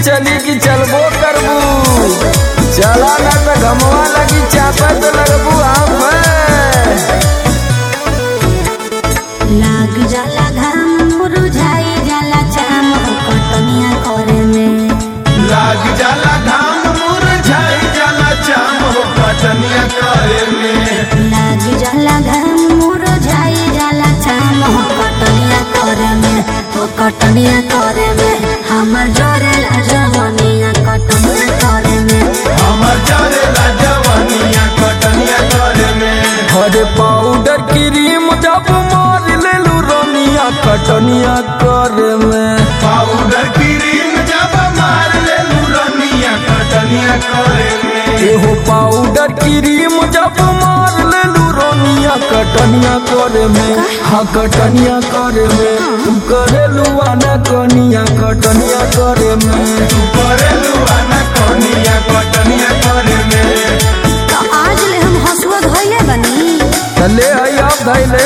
चली कि चलबो करबू। चला ना तो घमवा लगी चापा तो लगबू आँख लाग जाला घाम मुरझाई जाला चाम कटनिया करे में। लाग जाला घाम मुरझाई जाला चाम कटनिया करे में। लाग जाला घाम मुरझाई जाला चाम कटनिया करे में। ओ कटनिया करे में हमर जोरेला जवनिया कटनिया करे में। हमर जोरेला जवनिया कटनिया करे में। हरे पाउडर क्रीम जब मार लेलू रनिया कटनिया करे में। पाउडर क्रीम जब मार लेलू रनिया कटनिया करे में। एहो पाउडर क्रीम जब मार लेलू रनिया कटनिया करे में। हाँ कटनिया करे में तू करेलू आना कनिया कटनिया करे में। तू करेलू आना कनिया कटनिया करे में। तो आज ले हम हसुआ धइले बनी। ले आई आप धैले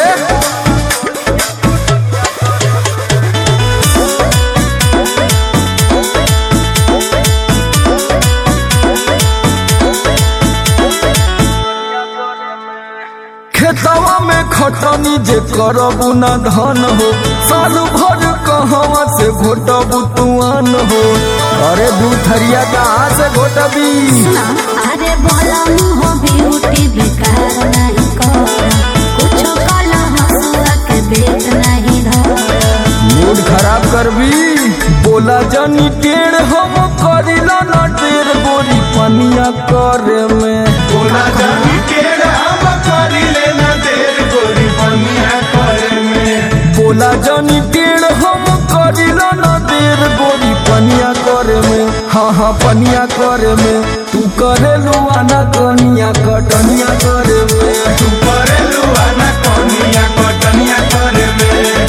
खेतवा में खटनी जे करबू ना धन हो साल भर कहवा से घोटबू तुआन हो। अरे दूथरिया कहाँ से घोटबी। अरे बोला मुँह ब्यूटी बेकार नहीं कर कुछ काला हसुआ के बेच नहीं धर। मूड खराब करबी बोला जानी टेढ़ हम करिला ना टेढ़ गोरी पनिया करे में। बोला जानी टेढ़ हम करिले ना देर गोरी पनिया करे में। बोला जानी टेढ़ हम करिला ना देर गोरी पनिया करे में। हाँ हाँ पनिया करे में तू करेलू आना कनिया कटनिया करे में। तू करेलू आना कनिया कटनिया करे में।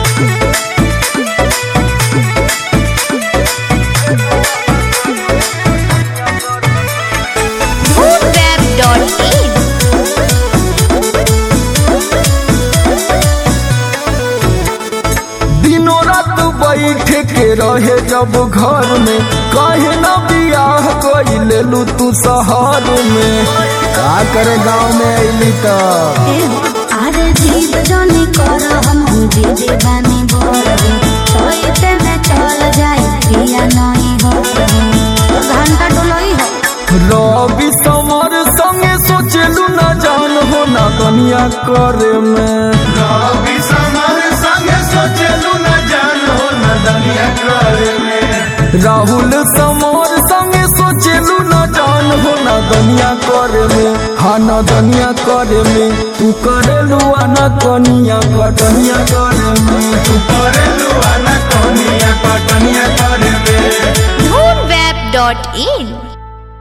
दिनों रात बैठे के रहे जब घर में काहे ना बियाह कई लेलू तू शहर में। का करे गाँव में अली तो अरे जीत जानी कर हम दीदी बानी बोल छोइते में चल जाए पिया नहीं हो घंटा डोलोई हो। रवि समर संगे सोचलू ना जान हो ना कनिया करे में। रवि समर संगे सोचलू ना जान हो ना दनिया करे में। राहुल समर संगे सोचलू ना जान हो ना दनिया करे में। हाँ ना दनिया करे में तू करेलू आना कनिया कटनिया करे में। तू करेलू आना कनिया कटनिया करे में। Moonweb.in